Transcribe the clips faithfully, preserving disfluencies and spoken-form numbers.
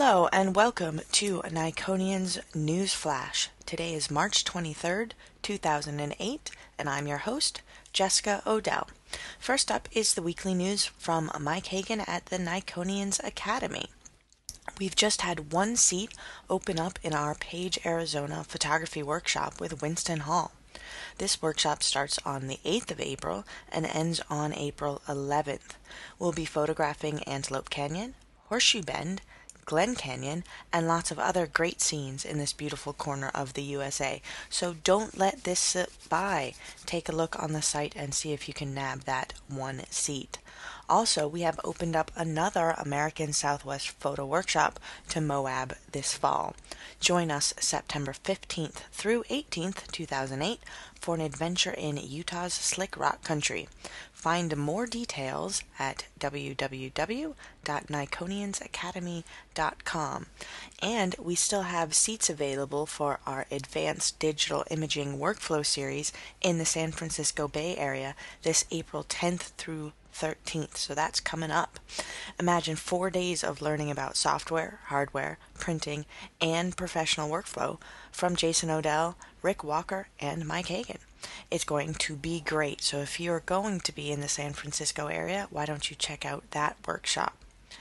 Hello and welcome to Nikonian's News Flash. Today is March twenty-third, two thousand eight, and I'm your host, Jessica Odell. First up is the weekly news from Mike Hagan at the Nikonians Academy. We've just had one seat open up in our Page, Arizona photography workshop with Winston Hall. This workshop starts on the eighth of April and ends on April eleventh. We'll be photographing Antelope Canyon, Horseshoe Bend, Glen Canyon, and lots of other great scenes in this beautiful corner of the U S A. So don't let this slip by. Take a look on the site and see if you can nab that one seat. Also, we have opened up another American Southwest photo workshop to Moab this fall. Join us September fifteenth through eighteenth, two thousand eight for an adventure in Utah's Slick Rock Country. Find more details at w w w dot nikonians academy dot com. And we still have seats available for our Advanced Digital Imaging Workflow series in the San Francisco Bay Area this April tenth through thirteenth, so that's coming up. Imagine four days of learning about software, hardware, printing, and professional workflow from Jason Odell, Rick Walker, and Mike Hagan. It's going to be great, so if you're going to be in the San Francisco area, why don't you check out that workshop?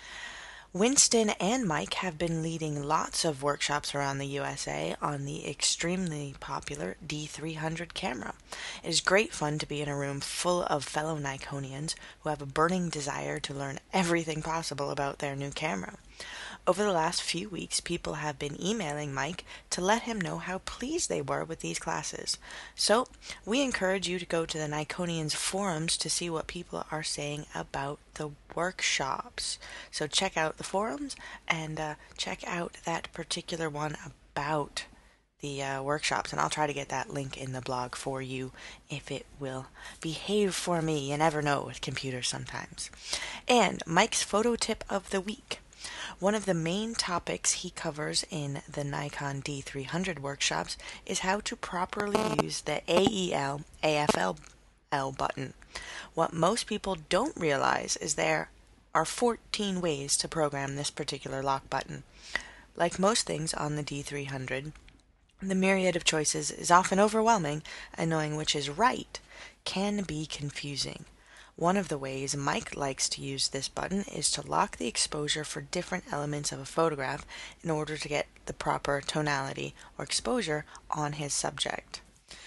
Winston and Mike have been leading lots of workshops around the U S A on the extremely popular D three hundred camera. It is great fun to be in a room full of fellow Nikonians who have a burning desire to learn everything possible about their new camera. Over the last few weeks, people have been emailing Mike to let him know how pleased they were with these classes. So, we encourage you to go to the Nikonians forums to see what people are saying about the workshops. So check out the forums and uh, check out that particular one about the uh, workshops, and I'll try to get that link in the blog for you if it will behave for me. You never know with computers sometimes. And Mike's photo tip of the week. One of the main topics he covers in the Nikon D three hundred workshops is how to properly use the A E L A F L L button. What most people don't realize is there are fourteen ways to program this particular lock button. Like most things on the D three hundred, the myriad of choices is often overwhelming, and knowing which is right can be confusing. One of the ways Mike likes to use this button is to lock the exposure for different elements of a photograph in order to get the proper tonality or exposure on his subject.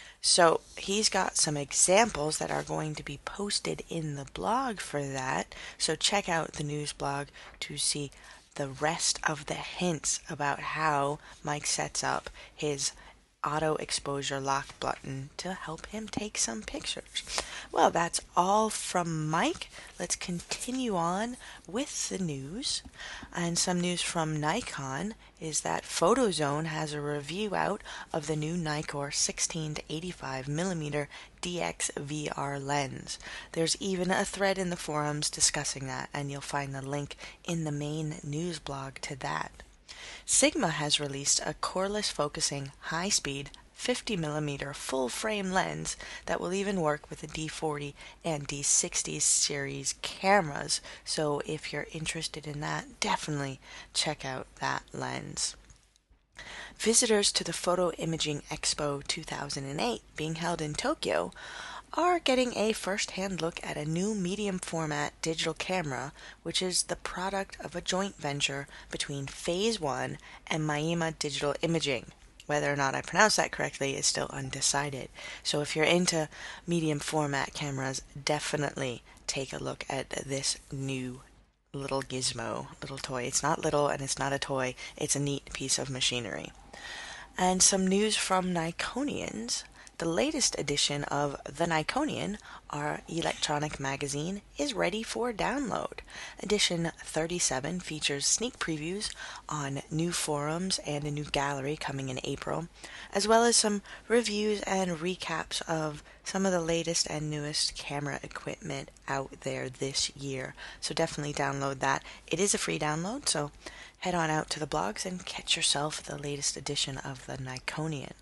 So he's got some examples that are going to be posted in the blog for that, so check out the news blog to see the rest of the hints about how Mike sets up his auto exposure lock button to help him take some pictures. Well, that's all from Mike. Let's continue on with the news. And some news from Nikon is that PhotoZone has a review out of the new Nikkor sixteen to eighty-five millimeter D X V R lens. There's even a thread in the forums discussing that, and you'll find the link in the main news blog to that. Sigma has released a coreless focusing high-speed fifty millimeter full-frame lens that will even work with the D forty and D sixty series cameras, so if you're interested in that, definitely check out that lens. Visitors to the Photo Imaging Expo two thousand eight, being held in Tokyo, are getting a first-hand look at a new medium-format digital camera, which is the product of a joint venture between Phase One and Maima Digital Imaging. Whether or not I pronounce that correctly is still undecided. So if you're into medium-format cameras, definitely take a look at this new little gizmo, little toy. It's not little and it's not a toy. It's a neat piece of machinery. And some news from Nikonians. The latest edition of The Nikonian, our electronic magazine, is ready for download. Edition thirty-seven features sneak previews on new forums and a new gallery coming in April, as well as some reviews and recaps of some of the latest and newest camera equipment out there this year. So definitely download that. It is a free download, so head on out to the blogs and catch yourself the latest edition of The Nikonian.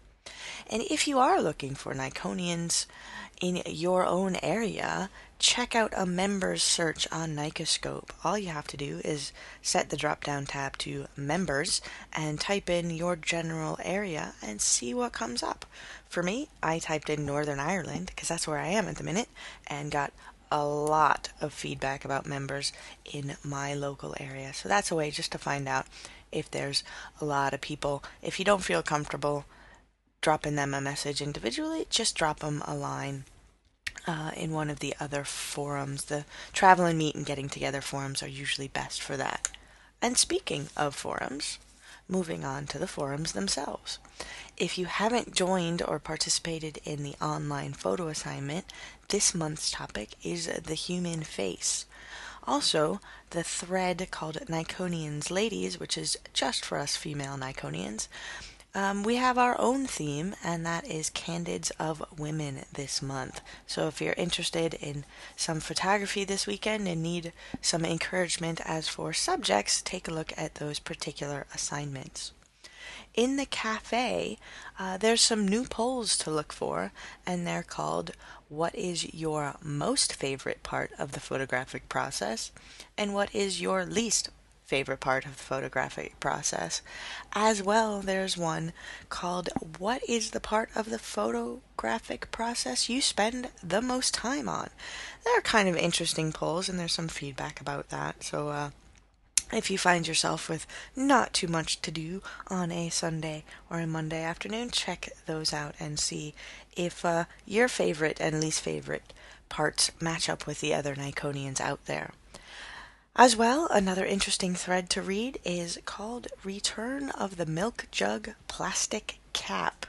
And if you are looking for Nikonians in your own area, check out a members search on Nikoscope. All you have to do is set the drop down tab to members and type in your general area and see what comes up. For me, I typed in Northern Ireland because that's where I am at the minute and got a lot of feedback about members in my local area. So that's a way just to find out if there's a lot of people. If you don't feel comfortable dropping them a message individually, just drop them a line uh, in one of the other forums. The travel and meet and getting together forums are usually best for that. And speaking of forums, moving on to the forums themselves. If you haven't joined or participated in the online photo assignment, this month's topic is the human face. Also, the thread called Nikonians Ladies, which is just for us female Nikonians. Um, we have our own theme, and that is Candids of Women this month. So if you're interested in some photography this weekend and need some encouragement as for subjects, take a look at those particular assignments. In the cafe, uh, there's some new polls to look for, and they're called What is your most favorite part of the photographic process? And what is your least favorite part of the photographic process? As well, there's one called What is the part of the photographic process you spend the most time on? They're kind of interesting polls, and there's some feedback about that. So, uh, if you find yourself with not too much to do on a Sunday or a Monday afternoon, check those out and see if uh, your favorite and least favorite parts match up with the other Nikonians out there. As well, another interesting thread to read is called Return of the Milk Jug Plastic Cap.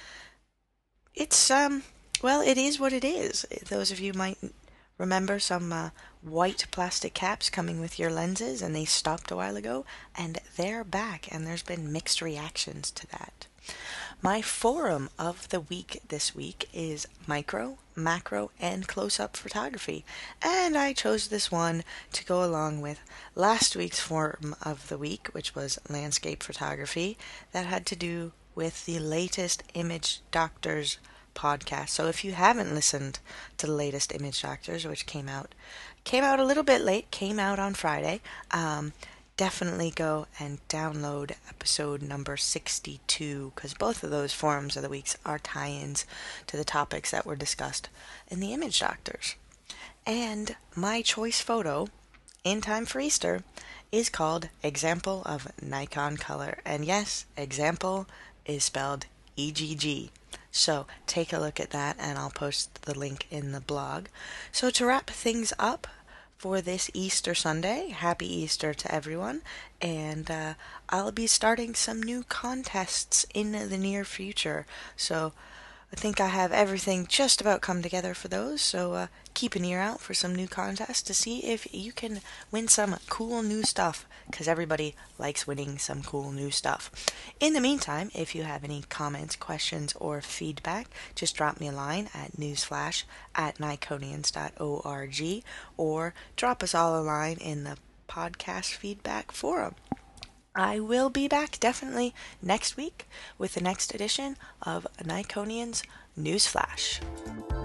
It's, um, well, it is what it is. Those of you might remember some uh, white plastic caps coming with your lenses, and they stopped a while ago, and they're back, and there's been mixed reactions to that. My forum of the week this week is micro, macro, and close-up photography, and I chose this one to go along with last week's forum of the week, which was landscape photography, that had to do with the latest Image Doctors podcast. So if you haven't listened to the latest Image Doctors, which came out came out a little bit late, came out on Friday, um, definitely go and download episode number sixty-two, because both of those forums of the weeks are tie-ins to the topics that were discussed in the Image Doctors. And my choice photo in time for Easter is called Example of Nikon Color. And yes, example is spelled E G G. So take a look at that, and I'll post the link in the blog. So to wrap things up for this Easter Sunday, happy Easter to everyone, and uh, I'll be starting some new contests in the near future. So I think I have everything just about come together for those, so uh, keep an ear out for some new contests to see if you can win some cool new stuff, because everybody likes winning some cool new stuff. In the meantime, if you have any comments, questions, or feedback, just drop me a line at newsflash at nikonians dot org, or drop us all a line in the podcast feedback forum. I will be back definitely next week with the next edition of Nikonians Newsflash.